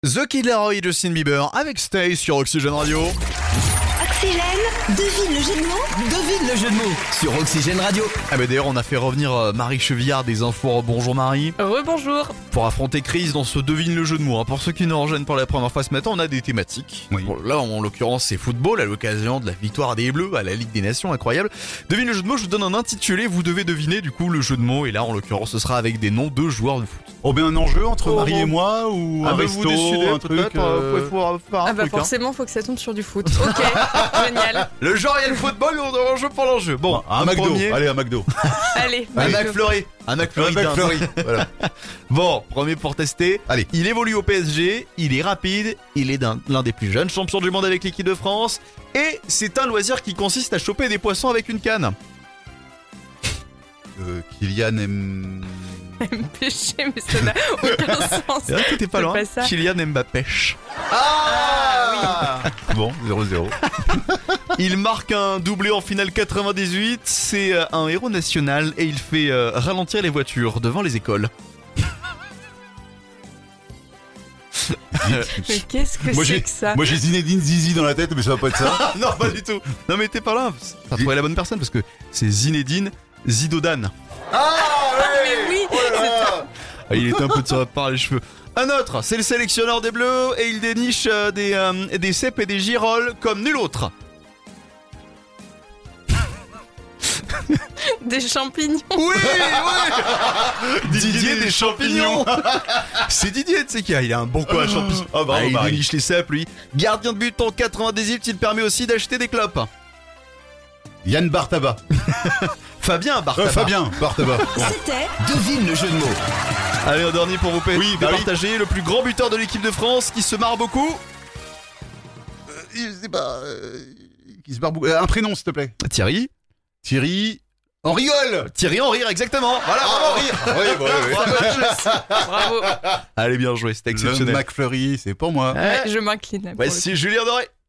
The Kid Laroi et Justin Bieber avec Stay sur Oxygène Radio. Oxygène, devine le jeu de mots. Devine le jeu de mots sur Oxygène Radio. Ah bah d'ailleurs on a fait revenir Marie Chevillard des infos. Bonjour Marie. Rebonjour. Pour affronter Chris dans ce devine le jeu de mots. Pour ceux qui nous rejoignent pour la première fois ce matin, on a des thématiques. Oui. Bon, là en l'occurrence c'est football à l'occasion de la victoire des Bleus à la Ligue des Nations, incroyable. Devine le jeu de mots, je vous donne un intitulé, vous devez deviner du coup le jeu de mots. Et là en l'occurrence ce sera avec des noms de joueurs de foot. Oh ben un enjeu entre Oh, Marie bon. et moi ou un vous resto, décidez un truc peut-être, vous pouvez pouvoir faire un Ah bah truc, hein. forcément faut que ça tombe sur du foot. Ok, génial. Le genre il y a le football, on doit en jeu pour l'enjeu. Bon, un McDo, premier. allez un McDo. Allez, Un McDo. McFlurry. Un McFlurry. Un McFlurry. Voilà. Bon, premier pour tester. Allez. Il évolue au PSG, il est rapide, il est l'un des plus jeunes champions du monde avec l'équipe de France. Et c'est un loisir qui consiste à choper des poissons avec une canne. Kylian aime... Pêcher, mais ça n'a aucun sens. C'est vrai que t'es pas C'est loin. pas ça. Kylian Mbappé. Bon, 0-0. Il marque un doublé en finale 98. C'est un héros national et il fait ralentir les voitures devant les écoles. Mais qu'est-ce que Moi c'est j'ai que ça? moi j'ai Zinedine Zizi dans la tête, mais ça va pas être ça. Ah non, pas du tout. Non mais t'es pas là. T'as trouvé la bonne personne parce que c'est Zinedine Zidodan. Mais oui, Ah, il est un peu tiré par les cheveux. Un autre, c'est le sélectionneur des Bleus et il déniche des cèpes et des girolles comme nul autre. des champignons. Oui, oui. Didier des champignons. C'est Didier, tu sais qu'il a un bon coup à champignons. Ah, bravo, il Marie. déniche les cèpes, lui. Gardien de but en 98, il permet aussi d'acheter des clopes. Yann Bartaba. Fabien Bartaba. Fabien Bartaba. Bon. C'était Devine le jeu de mots. Allez, un dernier pour vous Oui, Marie. partager. Le plus grand buteur de l'équipe de France qui se marre beaucoup. Je sais pas. Qui se barre beaucoup. Un prénom s'il te plaît. Thierry. Thierry. On rigole. Thierry en rire, exactement. Voilà, bravo. Bravo. Allez, bien joué, c'était Le exceptionnel. McFlurry, c'est pour moi. Ouais, je m'incline. pour le Voici Julien Doré.